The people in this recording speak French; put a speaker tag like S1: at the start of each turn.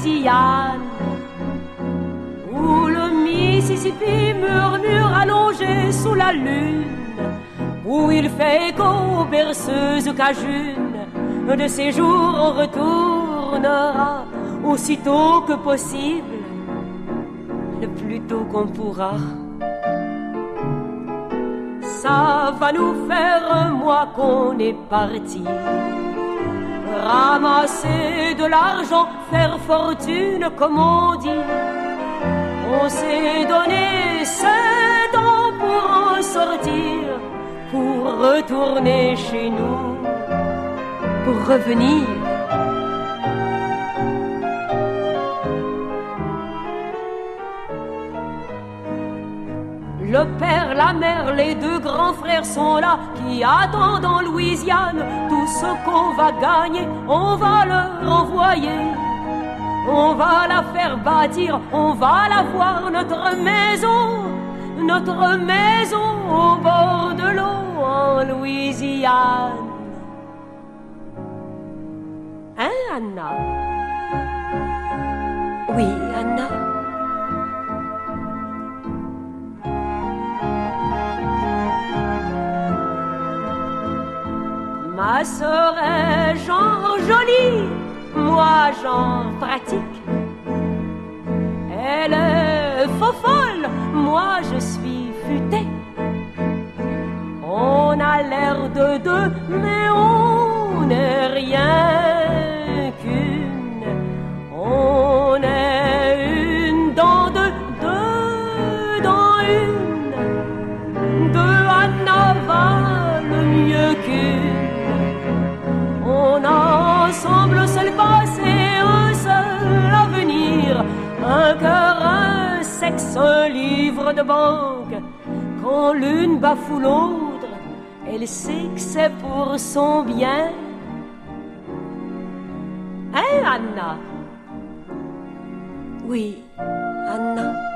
S1: Louisiane, où le Mississippi murmure allongé sous la lune, où il fait écho aux berceuses cajunes. De ces jours on retournera aussitôt que possible, le plus tôt qu'on pourra. Ça va nous faire un mois qu'on est parti, ramasser de l'argent, faire fortune comme on dit. On s'est donné 7 ans pour en sortir, pour retourner chez nous, pour revenir. Le père, la mère, les 2 grands frères sont là, qui attendent en Louisiane. Tout ce qu'on va gagner, on va leur envoyer. On va la faire bâtir, on va la voir, notre maison au bord de l'eau en Louisiane. Hein, Anna? Oui, Anna? Ma sœur est genre jolie, moi genre pratique. Elle est folle, moi je suis futée. On a l'air de 2, mais on n'est rien qu'une. On est une dans 2, 2 dans une. 2 Anna valent mieux qu'une. On a ensemble un seul passé, un seul avenir, un cœur, un sexe, un livre de banque. Quand l'une bafoue l'autre, elle sait que c'est pour son bien. Hein, Anna? Oui, Anna.